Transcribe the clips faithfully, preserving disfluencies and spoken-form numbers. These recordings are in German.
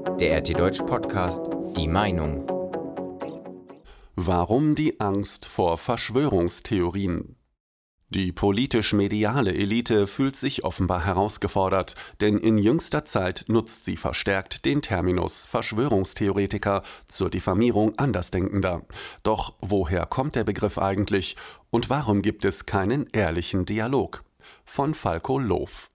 Der R T Deutsch Podcast Die Meinung. Warum die Angst vor Verschwörungstheorien? Die politisch-mediale Elite fühlt sich offenbar herausgefordert, denn in jüngster Zeit nutzt sie verstärkt den Terminus Verschwörungstheoretiker zur Diffamierung Andersdenkender. Doch woher kommt der Begriff eigentlich und warum gibt es keinen ehrlichen Dialog? Von Falko Lof.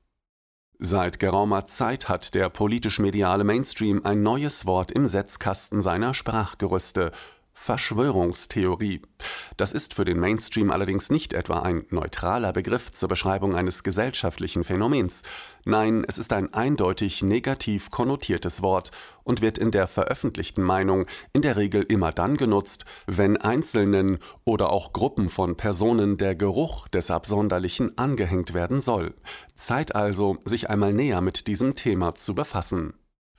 Seit geraumer Zeit hat der politisch-mediale Mainstream ein neues Wort im Setzkasten seiner Sprachgerüste: Verschwörungstheorie. Das ist für den Mainstream allerdings nicht etwa ein neutraler Begriff zur Beschreibung eines gesellschaftlichen Phänomens. Nein, es ist ein eindeutig negativ konnotiertes Wort und wird in der veröffentlichten Meinung in der Regel immer dann genutzt, wenn Einzelnen oder auch Gruppen von Personen der Geruch des Absonderlichen angehängt werden soll. Zeit also, sich einmal näher mit diesem Thema zu befassen.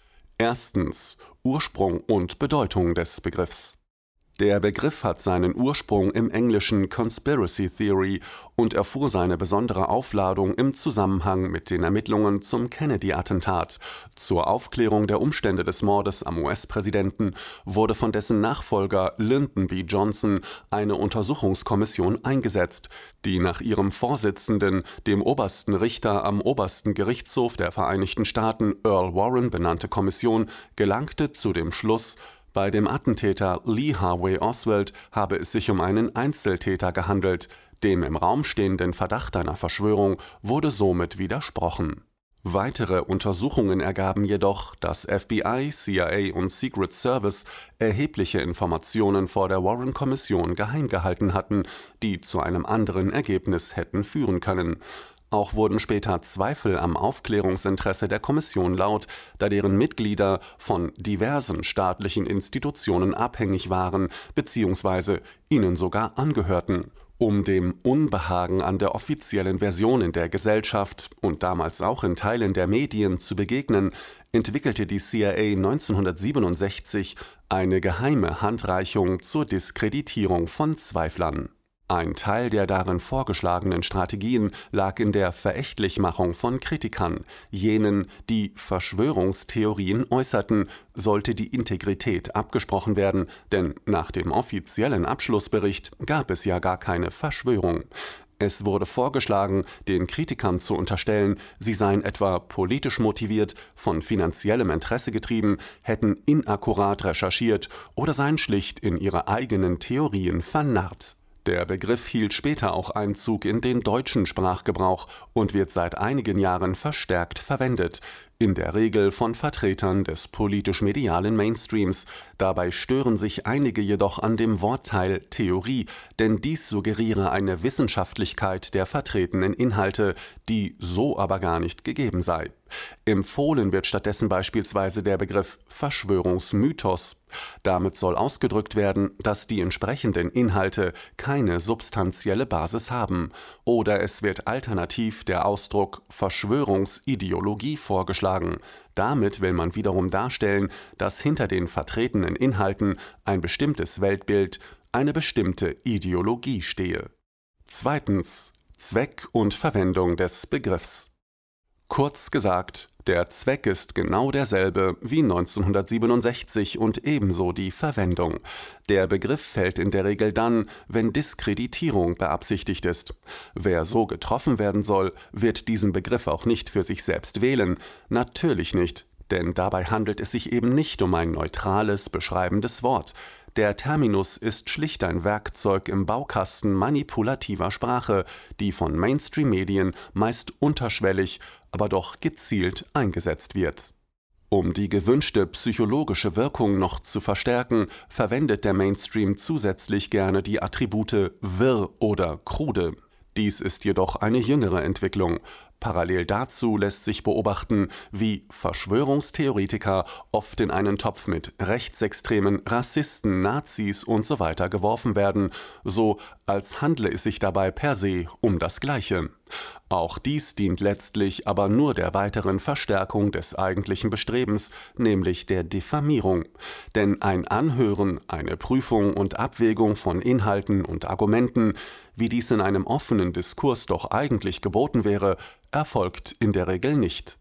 Erstens: Ursprung und Bedeutung des Begriffs. Der Begriff hat seinen Ursprung im englischen Conspiracy Theory und erfuhr seine besondere Aufladung im Zusammenhang mit den Ermittlungen zum Kennedy-Attentat. Zur Aufklärung der Umstände des Mordes am U S-Präsidenten wurde von dessen Nachfolger Lyndon B. Johnson eine Untersuchungskommission eingesetzt. Die nach ihrem Vorsitzenden, dem obersten Richter am obersten Gerichtshof der Vereinigten Staaten, Earl Warren, benannte Kommission gelangte zu dem Schluss, bei dem Attentäter Lee Harvey Oswald habe es sich um einen Einzeltäter gehandelt. Dem im Raum stehenden Verdacht einer Verschwörung wurde somit widersprochen. Weitere Untersuchungen ergaben jedoch, dass F B I, C I A und Secret Service erhebliche Informationen vor der Warren-Kommission geheim gehalten hatten, die zu einem anderen Ergebnis hätten führen können. Auch wurden später Zweifel am Aufklärungsinteresse der Kommission laut, da deren Mitglieder von diversen staatlichen Institutionen abhängig waren bzw. ihnen sogar angehörten. Um dem Unbehagen an der offiziellen Version in der Gesellschaft und damals auch in Teilen der Medien zu begegnen, entwickelte die C I A neunzehnhundertsiebenundsechzig eine geheime Handreichung zur Diskreditierung von Zweiflern. Ein Teil der darin vorgeschlagenen Strategien lag in der Verächtlichmachung von Kritikern. Jenen, die Verschwörungstheorien äußerten, sollte die Integrität abgesprochen werden, denn nach dem offiziellen Abschlussbericht gab es ja gar keine Verschwörung. Es wurde vorgeschlagen, den Kritikern zu unterstellen, sie seien etwa politisch motiviert, von finanziellem Interesse getrieben, hätten inakkurat recherchiert oder seien schlicht in ihre eigenen Theorien vernarrt. Der Begriff hielt später auch Einzug in den deutschen Sprachgebrauch und wird seit einigen Jahren verstärkt verwendet, in der Regel von Vertretern des politisch-medialen Mainstreams. Dabei stören sich einige jedoch an dem Wortteil Theorie, denn dies suggeriere eine Wissenschaftlichkeit der vertretenen Inhalte, die so aber gar nicht gegeben sei. Empfohlen wird stattdessen beispielsweise der Begriff Verschwörungsmythos. Damit soll ausgedrückt werden, dass die entsprechenden Inhalte keine substanzielle Basis haben. Oder es wird alternativ der Ausdruck Verschwörungsideologie vorgeschlagen. Damit will man wiederum darstellen, dass hinter den vertretenen Inhalten ein bestimmtes Weltbild, eine bestimmte Ideologie stehe. Zweitens: Zweck und Verwendung des Begriffs. Kurz gesagt, der Zweck ist genau derselbe wie neunzehnhundertsiebenundsechzig und ebenso die Verwendung. Der Begriff fällt in der Regel dann, wenn Diskreditierung beabsichtigt ist. Wer so getroffen werden soll, wird diesen Begriff auch nicht für sich selbst wählen. Natürlich nicht, denn dabei handelt es sich eben nicht um ein neutrales, beschreibendes Wort. Der Terminus ist schlicht ein Werkzeug im Baukasten manipulativer Sprache, die von Mainstream-Medien meist unterschwellig, aber doch gezielt eingesetzt wird. Um die gewünschte psychologische Wirkung noch zu verstärken, verwendet der Mainstream zusätzlich gerne die Attribute wirr oder krude. Dies ist jedoch eine jüngere Entwicklung. Parallel dazu lässt sich beobachten, wie Verschwörungstheoretiker oft in einen Topf mit Rechtsextremen, Rassisten, Nazis usw. geworfen werden, so als handle es sich dabei per se um das Gleiche. Auch dies dient letztlich aber nur der weiteren Verstärkung des eigentlichen Bestrebens, nämlich der Diffamierung. Denn ein Anhören, eine Prüfung und Abwägung von Inhalten und Argumenten, wie dies in einem offenen Diskurs doch eigentlich geboten wäre, erfolgt in der Regel nicht.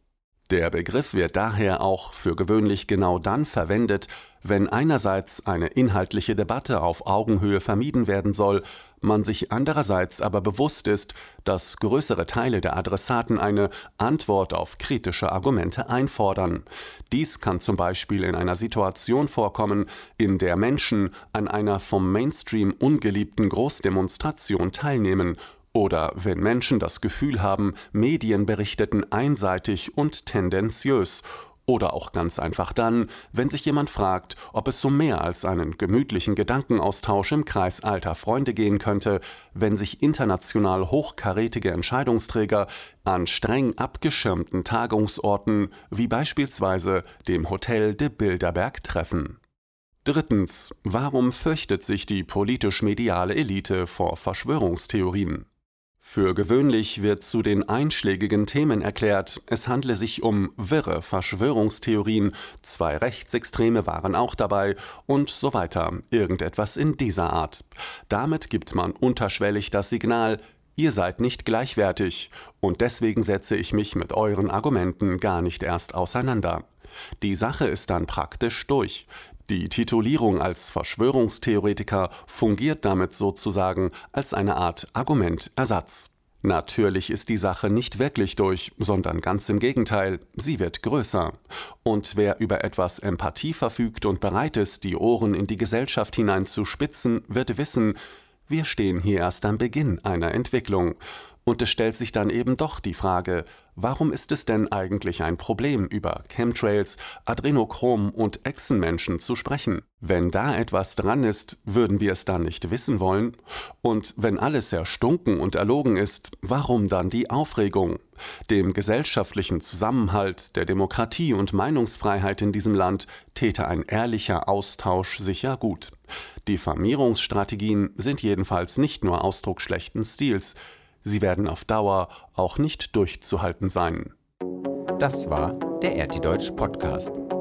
Der Begriff wird daher auch für gewöhnlich genau dann verwendet, wenn einerseits eine inhaltliche Debatte auf Augenhöhe vermieden werden soll, man sich andererseits aber bewusst ist, dass größere Teile der Adressaten eine Antwort auf kritische Argumente einfordern. Dies kann zum Beispiel in einer Situation vorkommen, in der Menschen an einer vom Mainstream ungeliebten Großdemonstration teilnehmen, oder wenn Menschen das Gefühl haben, Medien berichteten einseitig und tendenziös. Oder auch ganz einfach dann, wenn sich jemand fragt, ob es um mehr als einen gemütlichen Gedankenaustausch im Kreis alter Freunde gehen könnte, wenn sich international hochkarätige Entscheidungsträger an streng abgeschirmten Tagungsorten wie beispielsweise dem Hotel de Bilderberg treffen. Drittens. Warum fürchtet sich die politisch-mediale Elite vor Verschwörungstheorien? Für gewöhnlich wird zu den einschlägigen Themen erklärt, es handle sich um wirre Verschwörungstheorien, zwei Rechtsextreme waren auch dabei und so weiter, irgendetwas in dieser Art. Damit gibt man unterschwellig das Signal, ihr seid nicht gleichwertig und deswegen setze ich mich mit euren Argumenten gar nicht erst auseinander. Die Sache ist dann praktisch durch. Die Titulierung als Verschwörungstheoretiker fungiert damit sozusagen als eine Art Argumentersatz. Natürlich ist die Sache nicht wirklich durch, sondern ganz im Gegenteil, sie wird größer. Und wer über etwas Empathie verfügt und bereit ist, die Ohren in die Gesellschaft hinein zu spitzen, wird wissen, wir stehen hier erst am Beginn einer Entwicklung. Und es stellt sich dann eben doch die Frage, warum ist es denn eigentlich ein Problem, über Chemtrails, Adrenochrom und Echsenmenschen zu sprechen? Wenn da etwas dran ist, würden wir es dann nicht wissen wollen? Und wenn alles erstunken und erlogen ist, warum dann die Aufregung? Dem gesellschaftlichen Zusammenhalt, der Demokratie und Meinungsfreiheit in diesem Land täte ein ehrlicher Austausch sicher gut. Diffamierungsstrategien sind jedenfalls nicht nur Ausdruck schlechten Stils, sie werden auf Dauer auch nicht durchzuhalten sein. Das war der R T Deutsch Podcast.